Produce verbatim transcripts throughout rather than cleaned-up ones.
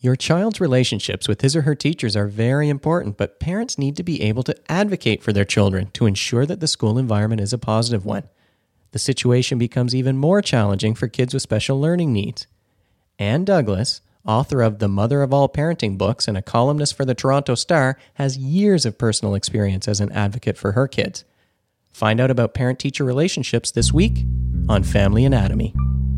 Your child's relationships with his or her teachers are very important, but parents need to be able to advocate for their children to ensure that the school environment is a positive one. The situation becomes even more challenging for kids with special learning needs. Ann Douglas, author of the Mother of All Parenting books and a columnist for the Toronto Star, has years of personal experience as an advocate for her kids. Find out about parent-teacher relationships this week on Family Anatomy.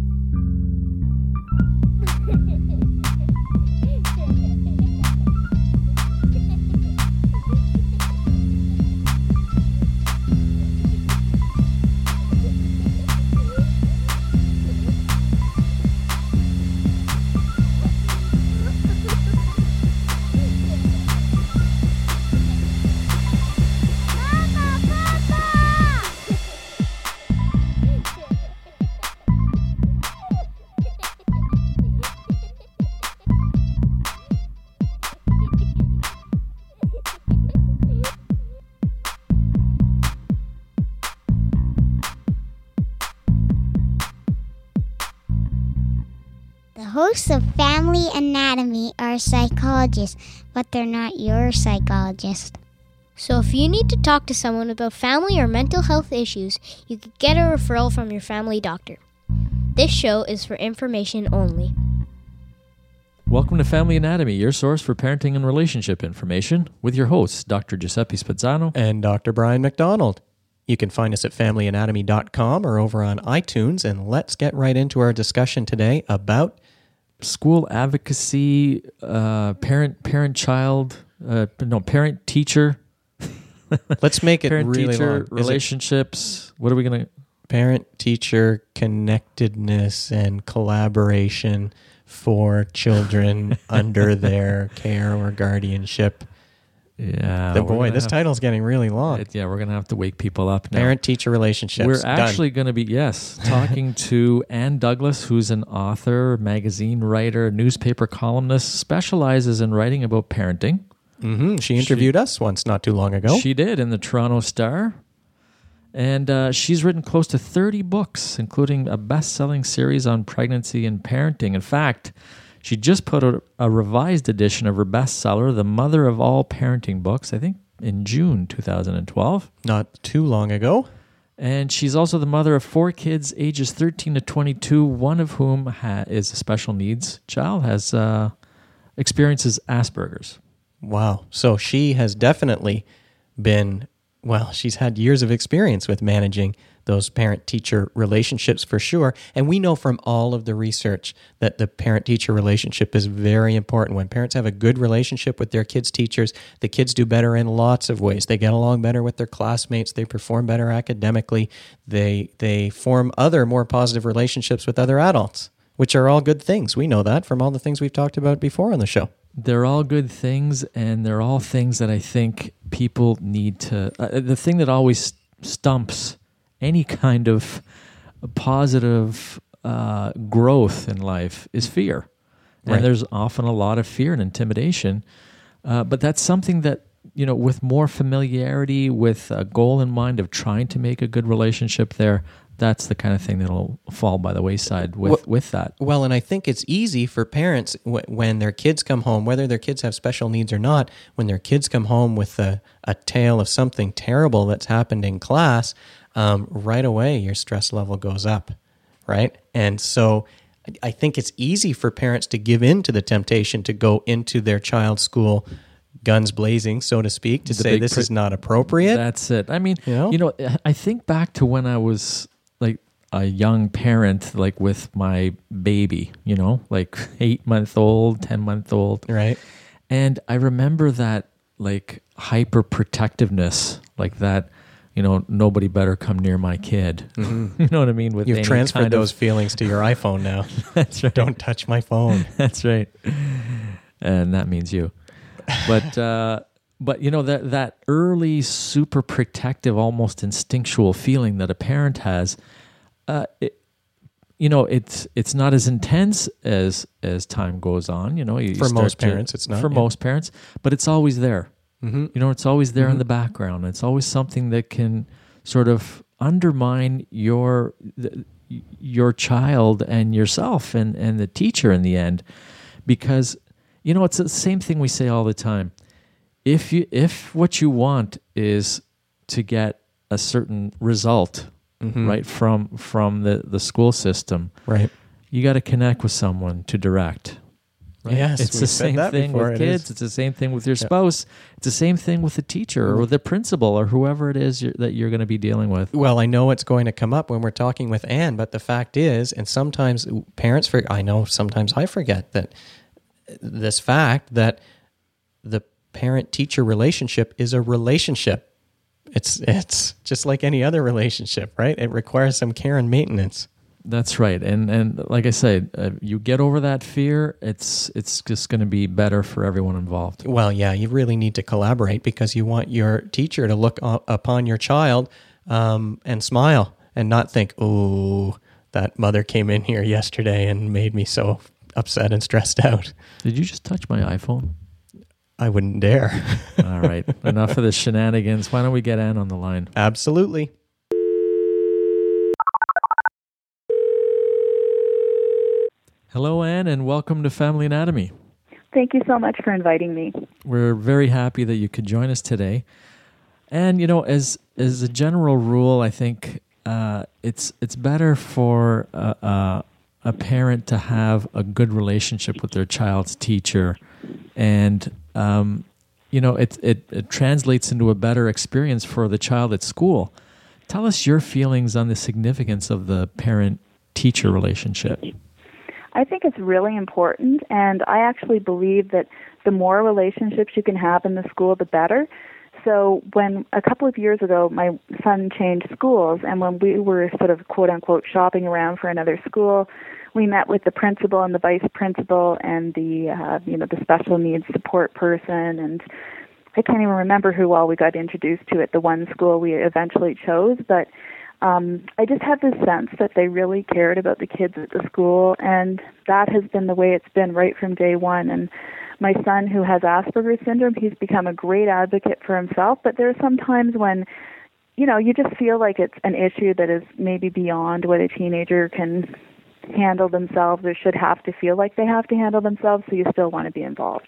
Hosts of Family Anatomy are psychologists, but they're not your psychologist. So if you need to talk to someone about family or mental health issues, you could get a referral from your family doctor. This show is for information only. Welcome to Family Anatomy, your source for parenting and relationship information, with your hosts, Doctor Giuseppe Spazzano and Doctor Brian McDonald. You can find us at family anatomy dot com or over on iTunes, and let's get right into our discussion today about school advocacy, uh, parent, parent, child, uh, no, parent, teacher. Let's make it parent, really teacher, long. relationships. What are we going to? Parent, teacher, connectedness and collaboration for children under their care or guardianship. Yeah. The boy, this have, title's getting really long. It, yeah, we're going to have to wake people up now. Parent-teacher relationships. We're actually going to be, yes, talking to Ann Douglas, who's an author, magazine writer, newspaper columnist, specializes in writing about parenting. Mm-hmm. She interviewed she, us once not too long ago. She did, in the Toronto Star. And uh, she's written close to thirty books, including a best-selling series on pregnancy and parenting. In fact, she just put out a revised edition of her bestseller, The Mother of All Parenting books, I think in June two thousand twelve. Not too long ago. And she's also the mother of four kids, ages thirteen to twenty-two, one of whom ha- is a special needs child, has uh, experiences Asperger's. Wow. So she has definitely been, well, she's had years of experience with managing those parent-teacher relationships for sure. And we know from all of the research that the parent-teacher relationship is very important. When parents have a good relationship with their kids' teachers, the kids do better in lots of ways. They get along better with their classmates. They perform better academically. They they form other more positive relationships with other adults, which are all good things. We know that from all the things we've talked about before on the show. They're all good things, and they're all things that I think people need to... Uh, the thing that always stumps any kind of positive uh, growth in life is fear. And right. There's often a lot of fear and intimidation. Uh, but that's something that, you know, with more familiarity, with a goal in mind of trying to make a good relationship there, that's the kind of thing that'll fall by the wayside with, well, with that. Well, and I think it's easy for parents w- when their kids come home, whether their kids have special needs or not, when their kids come home with a, a tale of something terrible that's happened in class, um, right away your stress level goes up, right? And so I think it's easy for parents to give in to the temptation to go into their child's school guns blazing, so to speak, to The say this pre- is not appropriate. That's it. I mean, You know? you know, I think back to when I was like a young parent, like with my baby, you know, like eight month old, ten month old. Right. And I remember that like hyper protectiveness, like that, you know, nobody better come near my kid. Mm-hmm. You know what I mean? With You've any transferred kind of- those feelings to your iPhone now. That's right. Don't touch my phone. That's right. And that means you. But, uh, but you know, that, that early, super protective, almost instinctual feeling that a parent has, uh, it, you know, it's it's not as intense as as time goes on. You know, you, you For start most to- parents, it's not, For yeah. most parents, but it's always there. Mm-hmm. You know, it's always there Mm-hmm. in the background. It's always something that can sort of undermine your your child and yourself and, and the teacher in the end, because You know, it's the same thing we say all the time. If you if what you want is to get a certain result, Mm-hmm. right, from from the, the school system, Right. you got to connect with someone to direct. Right? Yes, it's we've the said same that thing before. with It kids. is. It's the same thing with your spouse. It's the same thing with the teacher or the principal or whoever it is you're, that you're going to be dealing with. Well, I know it's going to come up when we're talking with Anne, but the fact is, and sometimes parents forget, I know sometimes I forget that this fact that the parent-teacher relationship is a relationship. It's it's just like any other relationship, right? It requires some care and maintenance. That's right, and and like I said, uh, you get over that fear. It's it's just going to be better for everyone involved. Well, yeah, you really need to collaborate because you want your teacher to look u- upon your child um, and smile and not think, "Oh, that mother came in here yesterday and made me so upset and stressed out." Did you just touch my iPhone? I wouldn't dare. All right, enough of the shenanigans. Why don't we get Anne on the line? Absolutely. Hello, Anne, and welcome to Family Anatomy. Thank you so much for inviting me. We're very happy that you could join us today. And you know, as as a general rule, I think uh, it's it's better for a, a, a parent to have a good relationship with their child's teacher, and um, you know, it, it it translates into a better experience for the child at school. Tell us your feelings on the significance of the parent-teacher relationship. I think it's really important, and I actually believe that the more relationships you can have in the school, the better. So when a couple of years ago my son changed schools, and when we were sort of quote-unquote shopping around for another school, we met with the principal and the vice principal and the uh, you know the special needs support person, and I can't even remember who all we got introduced to at the one school we eventually chose, but Um, I just have this sense that they really cared about the kids at the school, and that has been the way it's been right from day one. And my son, who has Asperger's syndrome, he's become a great advocate for himself, but there are some times when, you know, you just feel like it's an issue that is maybe beyond what a teenager can handle themselves or should have to feel like they have to handle themselves, so you still want to be involved.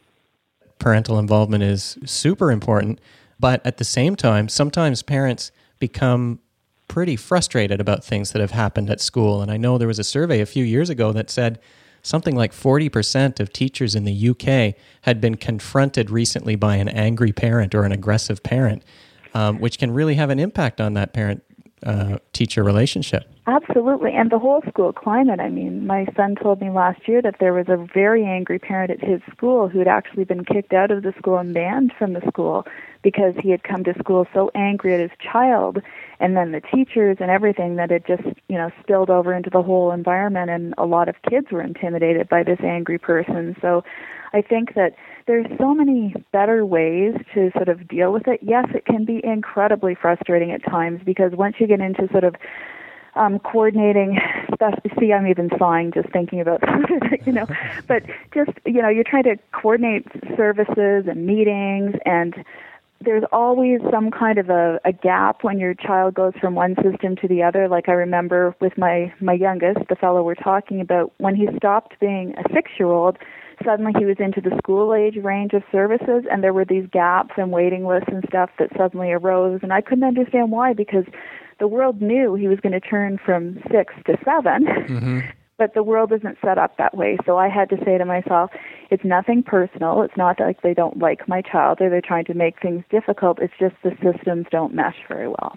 Parental involvement is super important, but at the same time, sometimes parents become pretty frustrated about things that have happened at school. And I know there was a survey a few years ago that said something like forty percent of teachers in the U K had been confronted recently by an angry parent or an aggressive parent, um, which can really have an impact on that parent-teacher relationship. Absolutely, and the whole school climate. I mean, my son told me last year that there was a very angry parent at his school who had actually been kicked out of the school and banned from the school because he had come to school so angry at his child, and then the teachers and everything, that it just, you know, spilled over into the whole environment, and a lot of kids were intimidated by this angry person. So I think that there's so many better ways to sort of deal with it. Yes, it can be incredibly frustrating at times, because once you get into sort of Um, coordinating, see, I'm even sighing just thinking about it, you know, but just, you know, you're trying to coordinate services and meetings, and there's always some kind of a, a gap when your child goes from one system to the other. Like I remember with my, my youngest, the fellow we're talking about, when he stopped being a six-year-old, suddenly he was into the school age range of services, and there were these gaps and waiting lists and stuff that suddenly arose, and I couldn't understand why, because the world knew he was going to turn from six to seven, mm-hmm. but the world isn't set up that way. So I had to say to myself, it's nothing personal. It's not like they don't like my child or they're trying to make things difficult. It's just the systems don't mesh very well.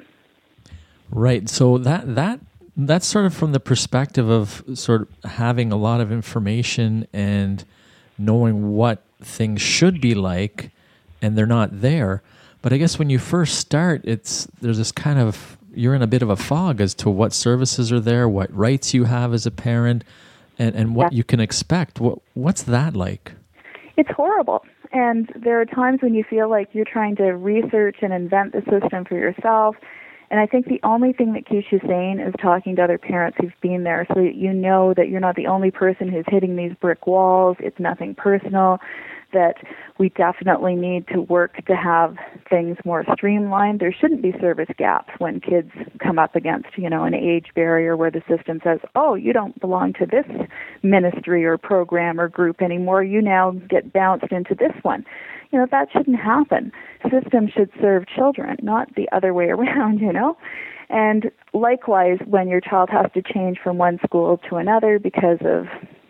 Right. So that that that's sort of from the perspective of sort of having a lot of information and knowing what things should be like, and they're not there. But I guess when you first start, it's there's this kind of, you're in a bit of a fog as to what services are there, what rights you have as a parent, and, and what yeah. you can expect. What What's that like? It's horrible. And there are times when you feel like you're trying to research and invent the system for yourself. And I think the only thing that keeps you sane is talking to other parents who've been there, so that you know that you're not the only person who's hitting these brick walls. It's nothing personal, that we definitely need to work to have things more streamlined. There shouldn't be service gaps when kids come up against, you know, an age barrier where the system says, oh, you don't belong to this ministry or program or group anymore. You now get bounced into this one. You know, that shouldn't happen. Systems should serve children, not the other way around, you know. And likewise, when your child has to change from one school to another because of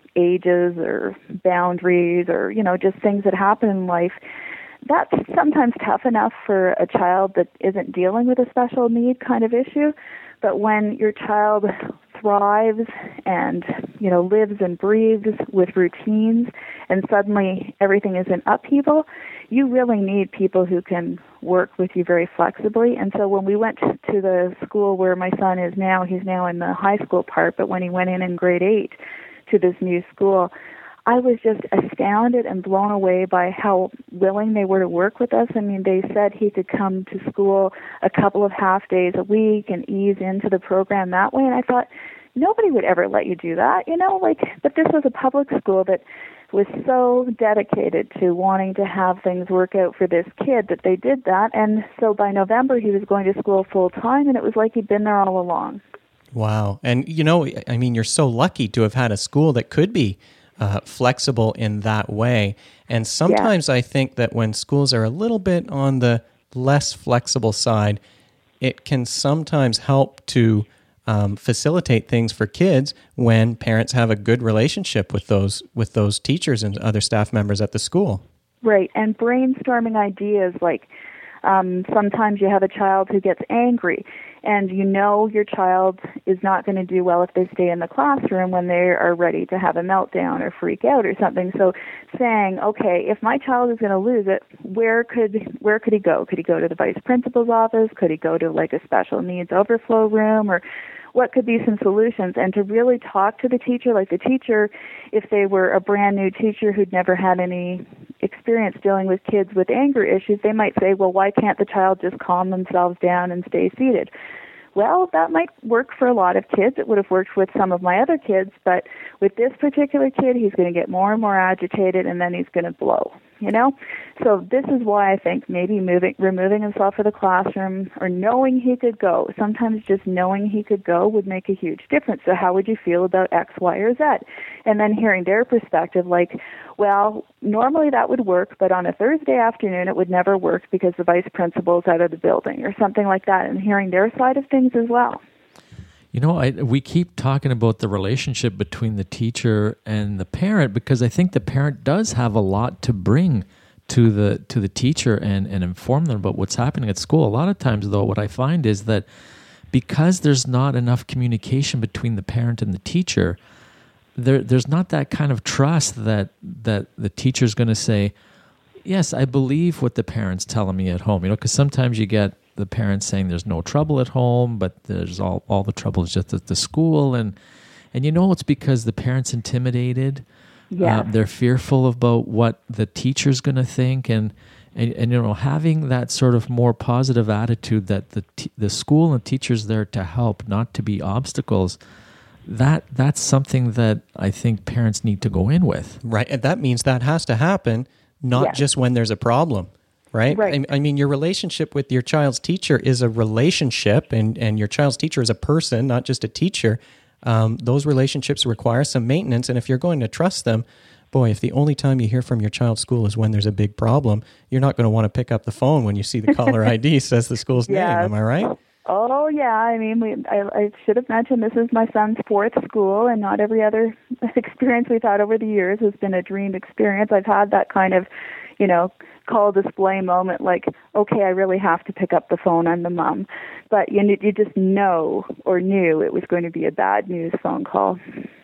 ages or boundaries or, you know, just things that happen in life, that's sometimes tough enough for a child that isn't dealing with a special need kind of issue. But when your child thrives and, you know, lives and breathes with routines and suddenly everything is in upheaval, you really need people who can work with you very flexibly. And so when we went to the school where my son is now, he's now in the high school part, but when he went in in grade eight to this new school, I was just astounded and blown away by how willing they were to work with us. I mean, they said he could come to school a couple of half days a week and ease into the program that way. And I thought, nobody would ever let you do that, you know, like, but this was a public school that was so dedicated to wanting to have things work out for this kid that they did that. And so by November, he was going to school full time, and it was like he'd been there all along. Wow. And, you know, I mean, you're so lucky to have had a school that could be uh, flexible in that way. And sometimes yeah. I think that when schools are a little bit on the less flexible side, it can sometimes help to um, facilitate things for kids when parents have a good relationship with those with those teachers and other staff members at the school. Right. And brainstorming ideas like um, sometimes you have a child who gets angry, and you know your child is not going to do well if they stay in the classroom when they are ready to have a meltdown or freak out or something. So saying, okay, if my child is going to lose it, where could where could he go? Could he go to the vice principal's office? Could he go to like a special needs overflow room? Or what could be some solutions? And to really talk to the teacher, like the teacher, if they were a brand new teacher who'd never had any experience dealing with kids with anger issues, they might say, well, why can't the child just calm themselves down and stay seated? Well, that might work for a lot of kids. It would have worked with some of my other kids, but with this particular kid, he's going to get more and more agitated, and then he's going to blow, you know? So this is why I think maybe moving, removing himself from the classroom or knowing he could go, sometimes just knowing he could go would make a huge difference. So how would you feel about X, Y, or Z? And then hearing their perspective, like, well, normally that would work, but on a Thursday afternoon it would never work because the vice principal is out of the building or something like that, and hearing their side of things as well. You know, I, we keep talking about the relationship between the teacher and the parent because I think the parent does have a lot to bring to the to the teacher and, and inform them about what's happening at school. A lot of times, though, what I find is that because there's not enough communication between the parent and the teacher, there there's not that kind of trust that that the teacher's going to say, yes, I believe what the parent's telling me at home. You know, because sometimes you get the parents saying there's no trouble at home, but there's all, all the trouble is just at the school. And, and you know, it's because the parent's intimidated. Yeah. Uh, they're fearful about what the teacher's going to think. And, and, and, you know, having that sort of more positive attitude that the t- the school and teachers there to help, not to be obstacles, that that's something that I think parents need to go in with. Right. And that means that has to happen, not Yeah. just when there's a problem. Right? Right. I, I mean, your relationship with your child's teacher is a relationship, and, and your child's teacher is a person, not just a teacher. Um, those relationships require some maintenance, and if you're going to trust them, boy, if the only time you hear from your child's school is when there's a big problem, you're not going to want to pick up the phone when you see the caller I D says the school's Yes. name. Am I right? Oh, yeah. I mean, we, I, I should have mentioned this is my son's fourth school, and not every other experience we've had over the years has been a dream experience. I've had that kind of, you know, call display moment like, okay, I really have to pick up the phone. I'm the mom. But you, you just know or knew it was going to be a bad news phone call.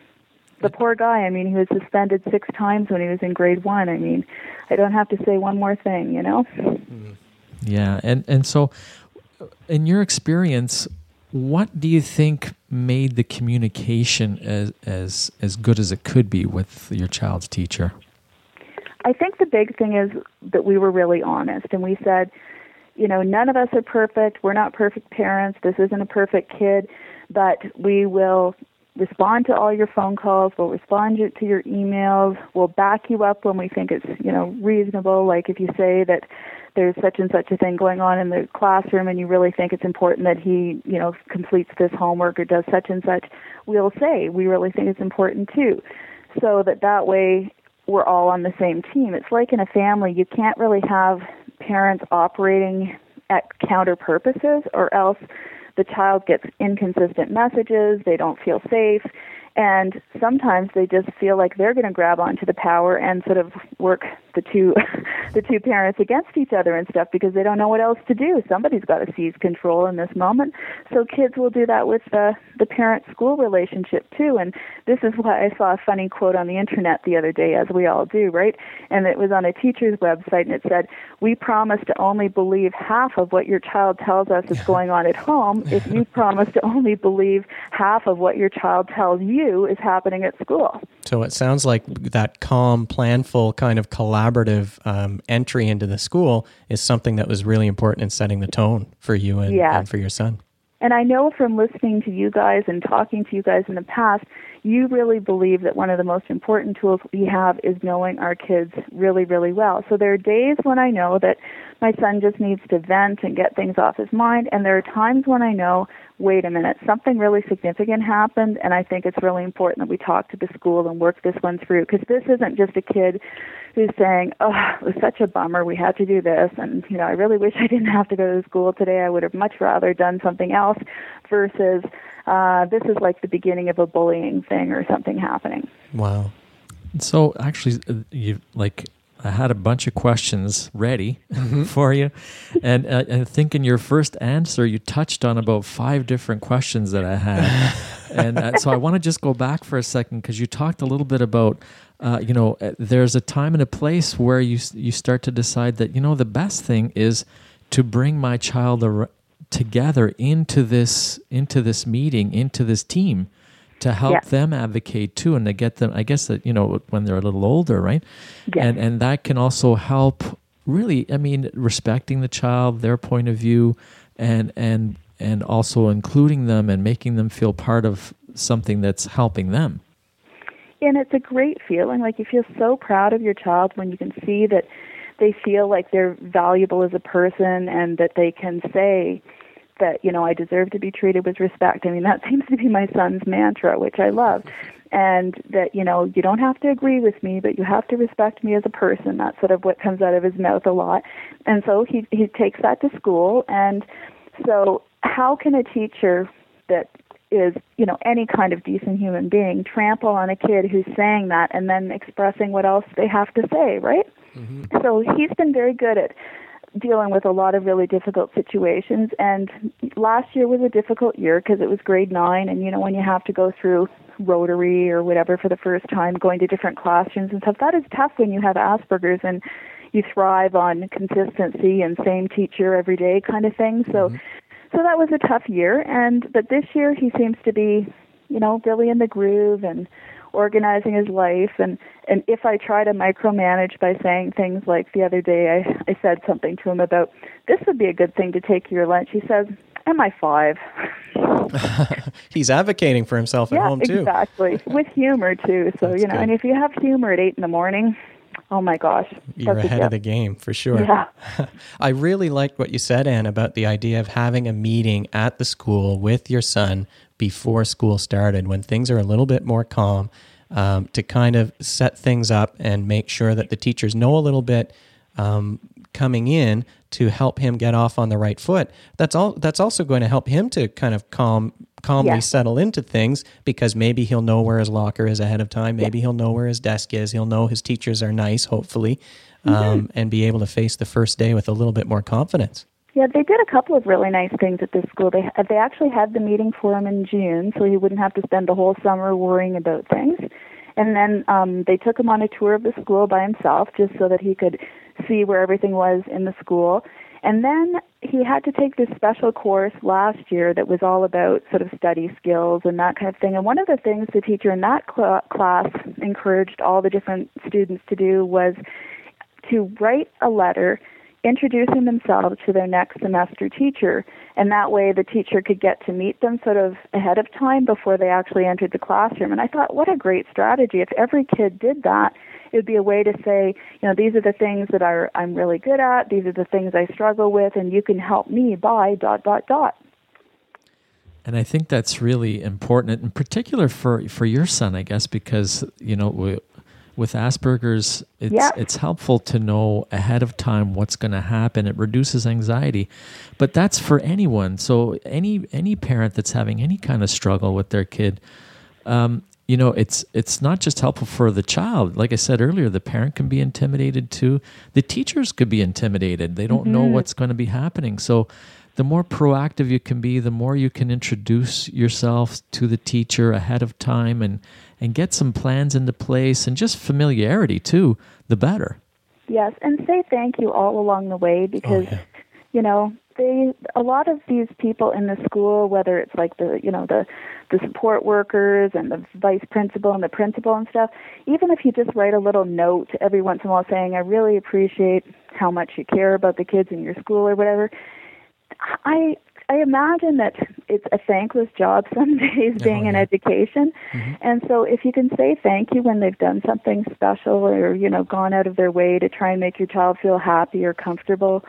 The poor guy, I mean, he was suspended six times when he was in grade one. I mean, I don't have to say one more thing, you know? Yeah. And, and so in your experience, what do you think made the communication as, as, as good as it could be with your child's teacher? I think the big thing is that we were really honest, and we said, you know, none of us are perfect. We're not perfect parents. This isn't a perfect kid, but we will respond to all your phone calls. We'll respond to your emails. We'll back you up when we think it's, you know, reasonable. Like if you say that there's such and such a thing going on in the classroom and you really think it's important that he, you know, completes this homework or does such and such, we'll say we really think it's important too. So that that way we're all on the same team. It's like in a family, you can't really have parents operating at counter purposes, or else the child gets inconsistent messages, they don't feel safe, and sometimes they just feel like they're going to grab onto the power and sort of work the two the two parents against each other and stuff because they don't know what else to do. Somebody's got to seize control in this moment. So kids will do that with the, the parent-school relationship too. And this is why I saw a funny quote on the internet the other day, as we all do, right? And it was on a teacher's website, and it said, "We promise to only believe half of what your child tells us is going on at home if you promise to only believe half of what your child tells you is happening at school." So it sounds like that calm, planful kind of collaborative um, entry into the school is something that was really important in setting the tone for you and, yeah. and for your son. And I know from listening to you guys and talking to you guys in the past, you really believe that one of the most important tools we have is knowing our kids really, really well. So there are days when I know that my son just needs to vent and get things off his mind, and there are times when I know, wait a minute, something really significant happened, and I think it's really important that we talk to the school and work this one through, because this isn't just a kid who's saying, oh, it was such a bummer, we had to do this, and, you know, I really wish I didn't have to go to school today, I would have much rather done something else, versus uh, this is like the beginning of a bullying thing or something happening. Wow. So actually, you like... I had a bunch of questions ready mm-hmm. for you. And uh, I think in your first answer, you touched on about five different questions that I had. and uh, so I want to just go back for a second because you talked a little bit about, uh, you know, there's a time and a place where you you start to decide that, you know, the best thing is to bring my child ar- together into this into this meeting, into this team, to help yeah. them advocate too, and to get them, I guess that, you know, when they're a little older, right? Yeah. And and that can also help really, I mean, respecting the child, their point of view, and and and also including them and making them feel part of something that's helping them. And it's a great feeling. Like you feel so proud of your child when you can see that they feel like they're valuable as a person and that they can say that, you know, I deserve to be treated with respect. I mean, that seems to be my son's mantra, which I love. And that, you know, you don't have to agree with me, but you have to respect me as a person. That's sort of what comes out of his mouth a lot. And so he he takes that to school. And so how can a teacher that is, you know, any kind of decent human being trample on a kid who's saying that and then expressing what else they have to say, right? Mm-hmm. So he's been very good at dealing with a lot of really difficult situations, and last year was a difficult year because it was grade nine, and you know, when you have to go through Rotary or whatever for the first time, going to different classrooms and stuff, that is tough when you have Asperger's and you thrive on consistency and same teacher every day kind of thing. So mm-hmm. so that was a tough year, and but this year he seems to be, you know, really in the groove and organizing his life, and, and if I try to micromanage by saying things like the other day I, I said something to him about, this would be a good thing to take your lunch, he says, am I five? He's advocating for himself at yeah, home too. Exactly, with humor too. So, That's you know, good. And if you have humor at eight in the morning, oh my gosh. You're ahead of the game for sure. Yeah. I really liked what you said, Anne, about the idea of having a meeting at the school with your son before school started, when things are a little bit more calm, um, to kind of set things up and make sure that the teachers know a little bit um, coming in to help him get off on the right foot. That's all. That's also going to help him to kind of calm, calmly yeah. settle into things, because maybe he'll know where his locker is ahead of time. Maybe yeah. he'll know where his desk is. He'll know his teachers are nice, hopefully, um, mm-hmm. and be able to face the first day with a little bit more confidence. Yeah, they did a couple of really nice things at this school. They they actually had the meeting for him in June, so he wouldn't have to spend the whole summer worrying about things. And then um, they took him on a tour of the school by himself, just so that he could see where everything was in the school. And then he had to take this special course last year that was all about sort of study skills and that kind of thing. And one of the things the teacher in that cl- class encouraged all the different students to do was to write a letter introducing themselves to their next semester teacher, and that way the teacher could get to meet them sort of ahead of time before they actually entered the classroom. And I thought, what a great strategy. If every kid did that, it would be a way to say, you know, these are the things that are, I'm really good at, these are the things I struggle with, and you can help me by dot, dot, dot. And I think that's really important, in particular for, for your son, I guess, because, you know, we, with Asperger's, it's yeah. it's helpful to know ahead of time what's going to happen. It reduces anxiety, but that's for anyone. So any any parent that's having any kind of struggle with their kid, um, you know, it's it's not just helpful for the child. Like I said earlier, the parent can be intimidated too. The teachers could be intimidated. They don't mm-hmm. know what's going to be happening. So the more proactive you can be, the more you can introduce yourself to the teacher ahead of time and, and get some plans into place and just familiarity too, the better. Yes, and say thank you all along the way because, oh, yeah. you know, they a lot of these people in the school, whether it's like the, you know, the, the support workers and the vice principal and the principal and stuff, even if you just write a little note every once in a while saying, I really appreciate how much you care about the kids in your school or whatever, I I imagine that it's a thankless job some days being oh, yeah. in education. Mm-hmm. And so if you can say thank you when they've done something special or, you know, gone out of their way to try and make your child feel happy or comfortable,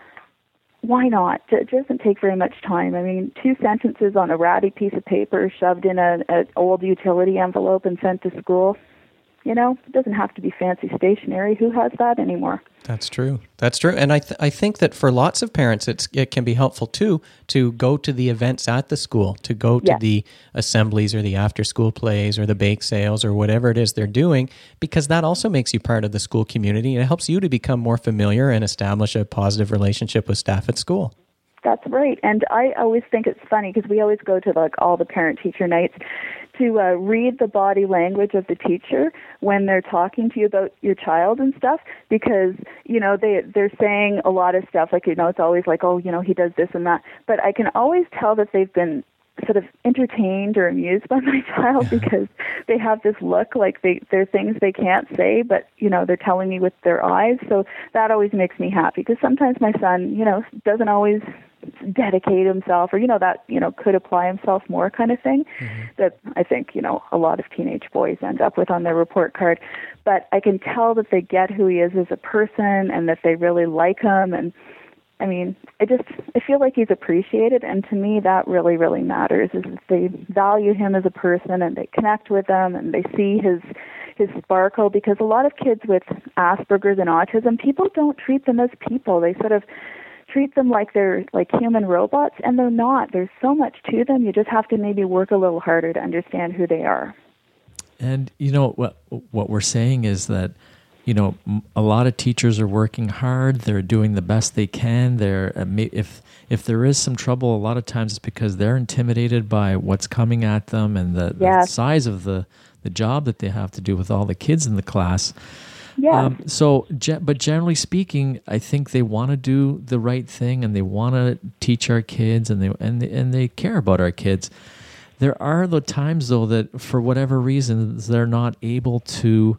why not? It doesn't take very much time. I mean, two sentences on a ratty piece of paper shoved in an old utility envelope and sent to school. You know, it doesn't have to be fancy stationery. Who has that anymore? That's true. That's true. And I th- I think that for lots of parents, it's, it can be helpful, too, to go to the events at the school, to go to yes. the assemblies or the after-school plays or the bake sales or whatever it is they're doing, because that also makes you part of the school community and it helps you to become more familiar and establish a positive relationship with staff at school. That's right. And I always think it's funny because we always go to like all the parent-teacher nights to uh, read the body language of the teacher when they're talking to you about your child and stuff because, you know, they, they're saying a lot of stuff like, you know, it's always like, oh, you know, he does this and that. But I can always tell that they've been sort of entertained or amused by my child because they have this look like they, there are things they can't say, but, you know, they're telling me with their eyes. So that always makes me happy because sometimes my son, you know, doesn't always dedicate himself or, you know, that, you know, could apply himself more kind of thing mm-hmm. that I think, you know, a lot of teenage boys end up with on their report card. But I can tell that they get who he is as a person and that they really like him. And I mean, I just, I feel like he's appreciated. And to me, that really, really matters is that they value him as a person and they connect with him and they see his his sparkle because a lot of kids with Asperger's and autism, people don't treat them as people. They sort of treat them like they're like human robots, and they're not. There's so much to them. You just have to maybe work a little harder to understand who they are. And, you know, what what we're saying is that, you know, a lot of teachers are working hard. They're doing the best they can. They're if if there is some trouble, a lot of times it's because they're intimidated by what's coming at them and the, yes. the size of the, the job that they have to do with all the kids in the class. Yeah. Um, so, but generally speaking, I think they want to do the right thing and they want to teach our kids and they and they, and they care about our kids. There are the times though that for whatever reasons they're not able to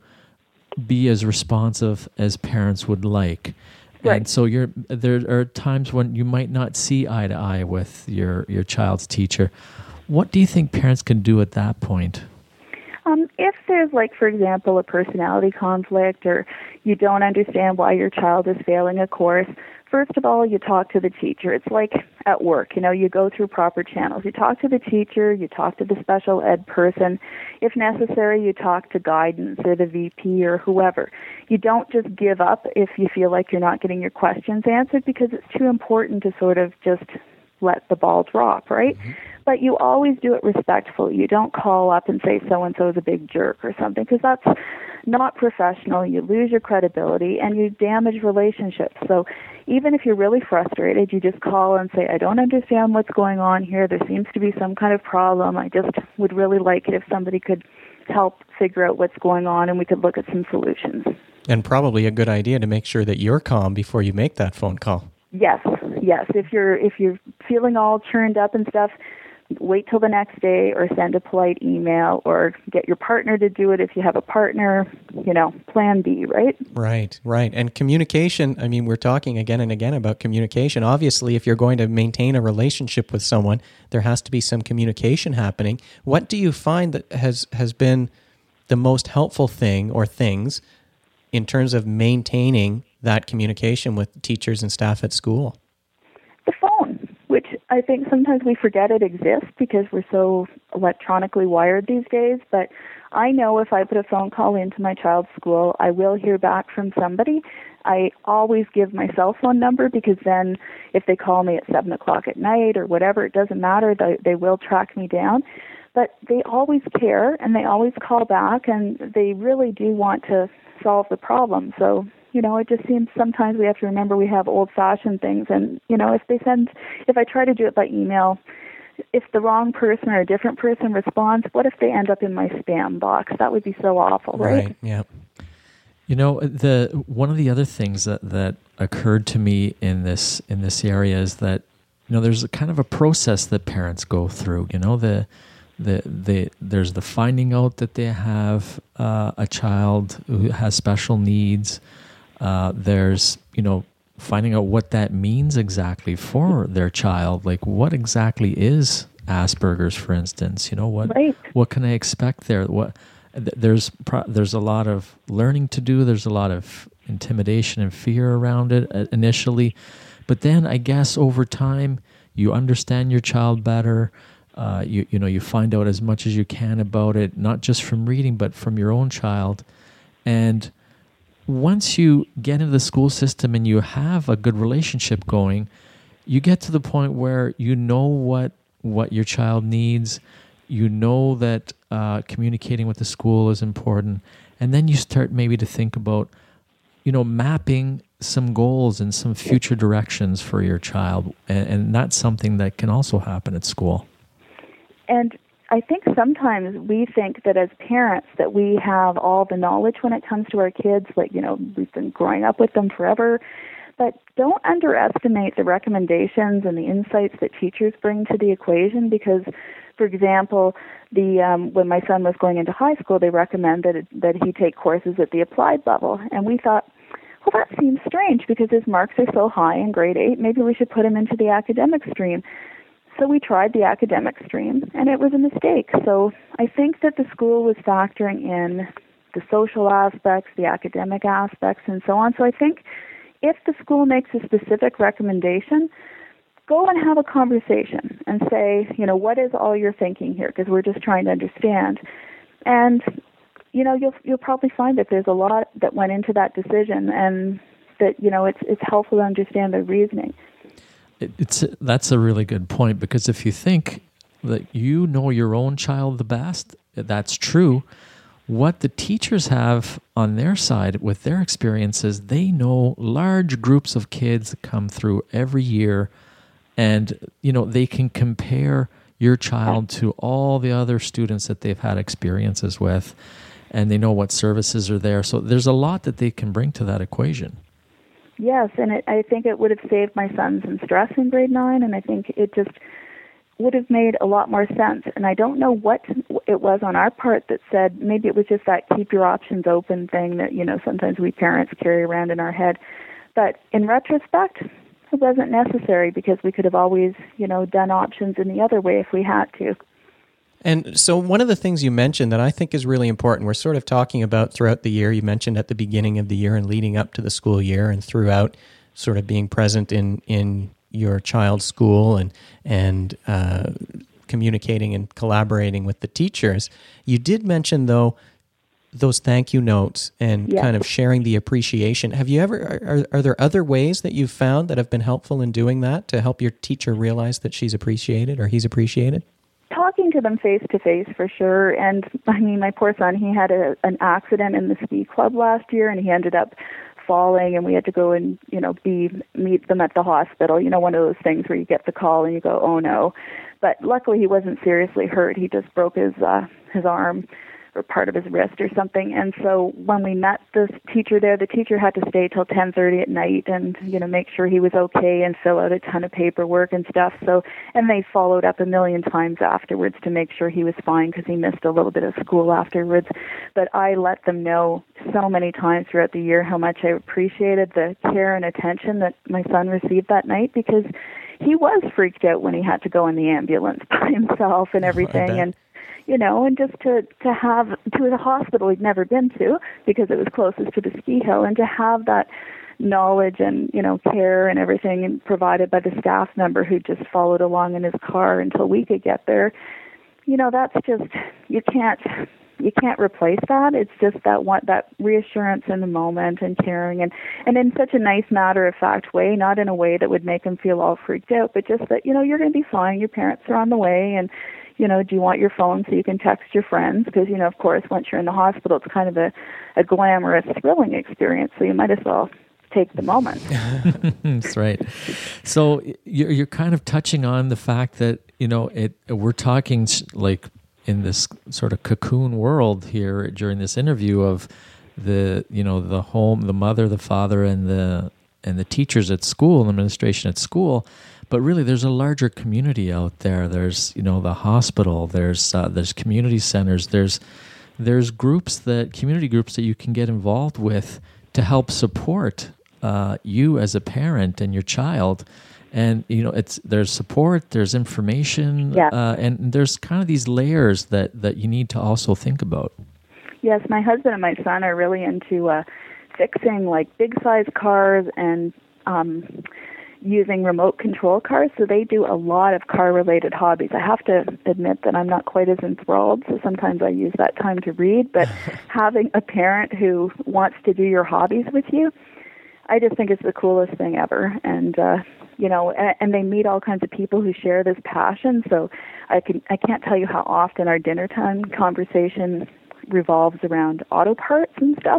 be as responsive as parents would like. Right. And so you're there are times when you might not see eye to eye with your your child's teacher. What do you think parents can do at that point? Um, if there's, like, for example, a personality conflict or you don't understand why your child is failing a course, first of all, you talk to the teacher. It's like at work, you know, you go through proper channels. You talk to the teacher, you talk to the special ed person. If necessary, you talk to guidance or the V P or whoever. You don't just give up if you feel like you're not getting your questions answered because it's too important to sort of just let the ball drop, right? Mm-hmm. But you always do it respectfully. You don't call up and say so-and-so is a big jerk or something because that's not professional. You lose your credibility and you damage relationships. So even if you're really frustrated, you just call and say, I don't understand what's going on here. There seems to be some kind of problem. I just would really like it if somebody could help figure out what's going on and we could look at some solutions. And probably a good idea to make sure that you're calm before you make that phone call. Yes, yes. If you're if you're feeling all churned up and stuff, wait till the next day or send a polite email or get your partner to do it if you have a partner, you know, plan B, right? Right, right. And communication, I mean, we're talking again and again about communication. Obviously, if you're going to maintain a relationship with someone, there has to be some communication happening. What do you find that has, has been the most helpful thing or things in terms of maintaining that communication with teachers and staff at school? The phone, which I think sometimes we forget it exists because we're so electronically wired these days. But I know if I put a phone call into my child's school, I will hear back from somebody. I always give my cell phone number because then if they call me at seven o'clock at night or whatever, it doesn't matter. They, they will track me down. But they always care and they always call back and they really do want to solve the problem. So, you know, it just seems sometimes we have to remember we have old-fashioned things. And, you know, if they send, if I try to do it by email, if the wrong person or a different person responds, what if they end up in my spam box? That would be so awful, right? Right, yeah. You know, the one of the other things that, that occurred to me in this in this area is that, you know, there's a kind of a process that parents go through. You know, the the the there's the finding out that they have uh, a child who has special needs. Uh, there's, you know, finding out what that means exactly for their child. Like, what exactly is Asperger's, for instance? You know, what right. what can I expect there? What there's pro, there's a lot of learning to do. There's a lot of intimidation and fear around it initially, but then I guess over time you understand your child better. Uh, you you know you find out as much as you can about it, not just from reading, but from your own child, and once you get into the school system and you have a good relationship going, you get to the point where you know what what your child needs, you know that uh, communicating with the school is important, and then you start maybe to think about, you know, mapping some goals and some future directions for your child, and, and that's something that can also happen at school. And I think sometimes we think that as parents that we have all the knowledge when it comes to our kids, like, you know, we've been growing up with them forever. But don't underestimate the recommendations and the insights that teachers bring to the equation because, for example, the um, when my son was going into high school, they recommended that he take courses at the applied level. And we thought, well, that seems strange because his marks are so high in grade eight, maybe we should put him into the academic stream. So we tried the academic stream, and it was a mistake. So I think that the school was factoring in the social aspects, the academic aspects, and so on. So I think if the school makes a specific recommendation, go and have a conversation and say, you know, what is all your thinking here? Because we're just trying to understand. And, you know, you'll you'll probably find that there's a lot that went into that decision and that, you know, it's it's helpful to understand their reasoning. It's that's a really good point because if you think that you know your own child the best, that's true. What the teachers have on their side with their experiences, they know large groups of kids that come through every year, and you know they can compare your child to all the other students that they've had experiences with, and they know what services are there. So there's a lot that they can bring to that equation. Yes, and it, I think it would have saved my son some stress in grade nine, and I think it just would have made a lot more sense. And I don't know what it was on our part that said, maybe it was just that keep your options open thing that, you know, sometimes we parents carry around in our head. But in retrospect, it wasn't necessary because we could have always, you know, done options in the other way if we had to. And so one of the things you mentioned that I think is really important, we're sort of talking about throughout the year, you mentioned at the beginning of the year and leading up to the school year and throughout sort of being present in, in your child's school and, and uh, communicating and collaborating with the teachers. You did mention, though, those thank you notes and yes. kind of sharing the appreciation. Have you ever, are, are there other ways that you've found that have been helpful in doing that to help your teacher realize that she's appreciated or he's appreciated? Talking to them face to face for sure. And I mean, my poor son, he had a, an accident in the ski club last year and he ended up falling and we had to go and, you know, be meet them at the hospital. You know, one of those things where you get the call and you go, oh no. But luckily he wasn't seriously hurt. He just broke his uh, his arm or part of his wrist or something. And so when we met this teacher there, the teacher had to stay till ten thirty at night and, you know, make sure he was okay and fill out a ton of paperwork and stuff. So, and they followed up a million times afterwards to make sure he was fine because he missed a little bit of school afterwards. But I let them know so many times throughout the year how much I appreciated the care and attention that my son received that night, because he was freaked out when he had to go in the ambulance by himself and everything. And, you know, and just to, to have, to the hospital he'd never been to because it was closest to the ski hill, and to have that knowledge and, you know, care and everything provided by the staff member who just followed along in his car until we could get there. You know, that's just, you can't, you can't replace that. It's just that one, that reassurance in the moment and caring, and, and in such a nice matter-of-fact way, not in a way that would make him feel all freaked out, but just that, you know, you're going to be fine, your parents are on the way, and, you know, do you want your phone so you can text your friends? Because, you know, of course, once you're in the hospital, it's kind of a, a glamorous, thrilling experience, so you might as well take the moment. That's right. So you're, you're kind of touching on the fact that, you know, it we're talking like in this sort of cocoon world here during this interview of the, you know, the home, the mother, the father, and the and the teachers at school, and administration at school. But really, there's a larger community out there. There's, you know, the hospital. There's uh, there's community centers. There's there's groups that community groups that you can get involved with to help support uh, you as a parent and your child. And, you know, it's there's support, there's information, yeah. uh, and there's kind of these layers that, that you need to also think about. Yes, my husband and my son are really into uh, fixing, like, big-size cars and um, using remote control cars. So they do a lot of car-related hobbies. I have to admit that I'm not quite as enthralled, so sometimes I use that time to read. But having a parent who wants to do your hobbies with you, I just think it's the coolest thing ever. And, uh, you know, and, and they meet all kinds of people who share this passion. So I can I can't tell you how often our dinner time conversation revolves around auto parts and stuff.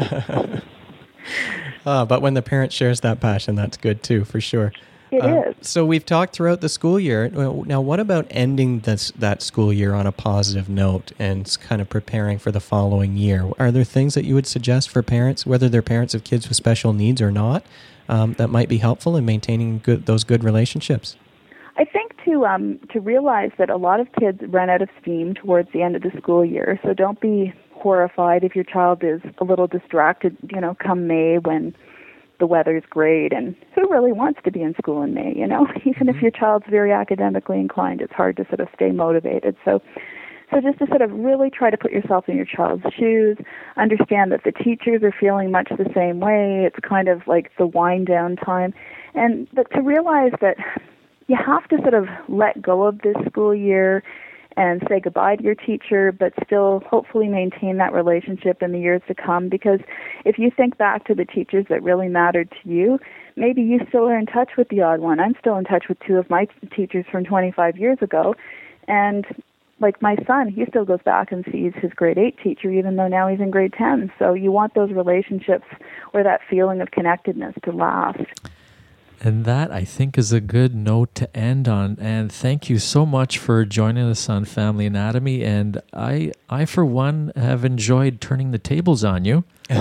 uh, but when the parent shares that passion, that's good too, for sure. It uh, is. So we've talked throughout the school year. Now, what about ending this that school year on a positive note and kind of preparing for the following year? Are there things that you would suggest for parents, whether they're parents of kids with special needs or not, um, that might be helpful in maintaining good, those good relationships? I think to um, to realize that a lot of kids run out of steam towards the end of the school year. So don't be horrified if your child is a little distracted, you know, come May when the weather's great, and who really wants to be in school in May, you know? Even mm-hmm. if your child's very academically inclined, it's hard to sort of stay motivated. So so just to sort of really try to put yourself in your child's shoes, understand that the teachers are feeling much the same way. It's kind of like the wind down time. And but to realize that you have to sort of let go of this school year and say goodbye to your teacher, but still hopefully maintain that relationship in the years to come. Because if you think back to the teachers that really mattered to you, maybe you still are in touch with the odd one. I'm still in touch with two of my teachers from twenty-five years ago. And like my son, he still goes back and sees his grade eight teacher, even though now he's in grade ten. So you want those relationships or that feeling of connectedness to last. And that, I think, is a good note to end on. And thank you so much for joining us on Family Anatomy. And I, I for one, have enjoyed turning the tables on you.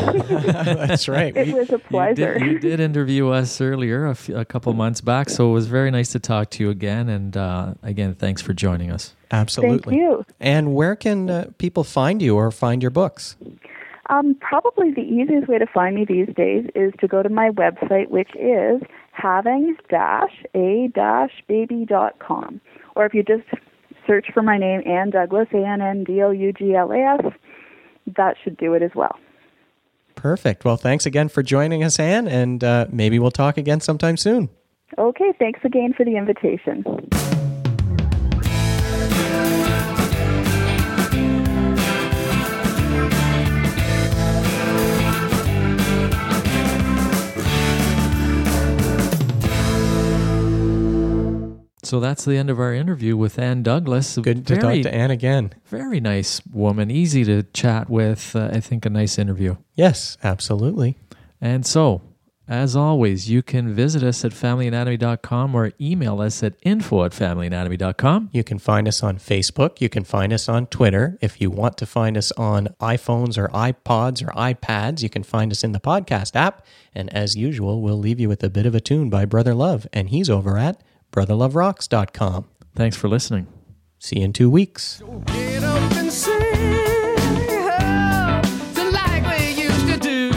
That's right. It was a pleasure. You did, you did interview us earlier, a, few, a couple months back, so it was very nice to talk to you again. And uh, again, thanks for joining us. Absolutely. Thank you. And where can uh, people find you or find your books? Um, probably the easiest way to find me these days is to go to my website, which is having dash a dash baby dot com. Or if you just search for my name, Ann Douglas, A N N D O U G L A S, that should do it as well. Perfect. Well, thanks again for joining us, Ann, and uh, maybe we'll talk again sometime soon. Okay, thanks again for the invitation. So that's the end of our interview with Ann Douglas. Good to very, talk to Ann again. Very nice woman, easy to chat with. Uh, I think a nice interview. Yes, absolutely. And so As always, you can visit us at family anatomy dot com or email us at info at family anatomy dot com. You can find us on Facebook. You can find us on Twitter. If you want to find us on iPhones or iPods or iPads, you can find us in the podcast app. And as usual, we'll leave you with a bit of a tune by Brother Love, and he's over at brother love rocks dot com. Thanks for listening. See you in two weeks. Get up and sing, oh, like we used to do.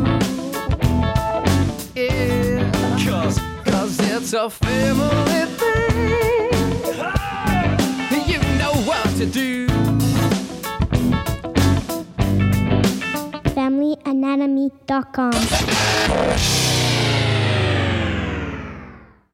Yeah, cause, cause it's a family thing. Oh, you know what to do. family anatomy dot com.